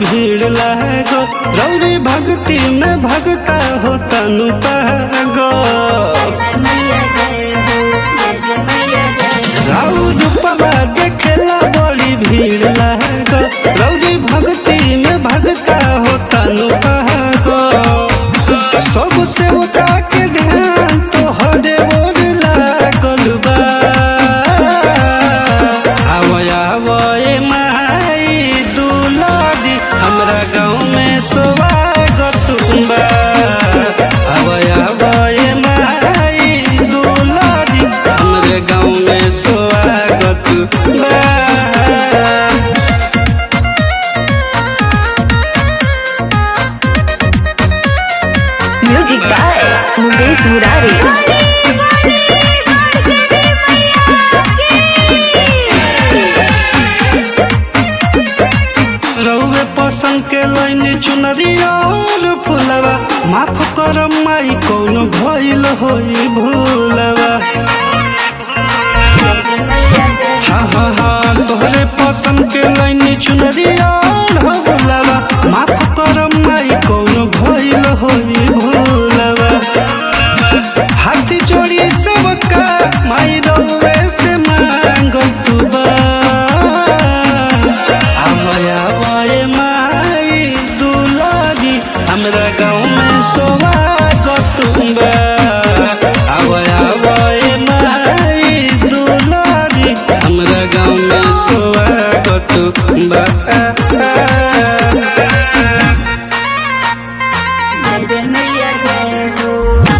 भीड़ लागो रौरी भक्ति में भगता हो तनु पागो रूपवा देखेला बड़ी भीड़ लागो रौरी भक्ति में भगता हो तनु पागो सबसे उठा के ध्यान तो हरे बोल लागल बा आवय माई दुलारी हमरा गाँव में स्वागत बा आवय माई दुलारी हमरे गाँव में स्वागत बा। Music by Mukesh Murari. रउवे पसंद के लाइन चुनरी और फुलवा माफ कर माई कौन भइल होई भूलवा हाँ हाँ हाँ तोहरे पसंद के लाइन चुनरी और फुलवा माफ कर माई कौन भइल होई भूलवा हाथी जोड़ी सबका माई रउवे से मांगल तू बा आवय माई दुलारी हमरा गाँव में स्वागत बा आवय माई दुलारी हमरा गाँव में स्वागत बा। जय जय मैया जय हो,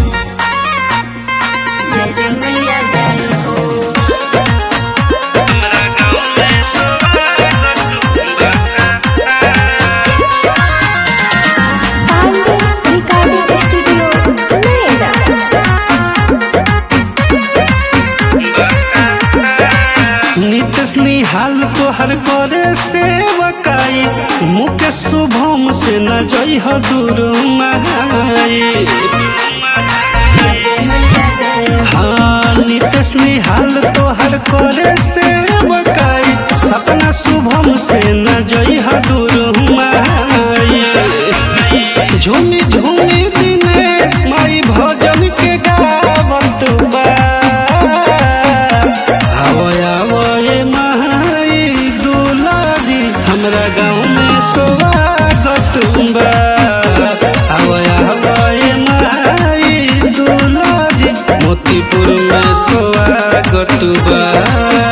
जय जय मैया जय हो। हमरा गाँव में स्वागत बा। Recording studio Noida. नितेश निहाल तोहर करे सेवकाई मुके शुभम से न जइह दूर माई हाँ नितेश निहाल तोहर करे सेवकाई सपना शुभम से न जइह दूर माई झूमी झूमी दिनेश माई भजन के गावत बा आवय माई दुलारी हमरा गाँव में स्वागत बा आवय माई दुलारी मोतीपुर में स्वागत बा।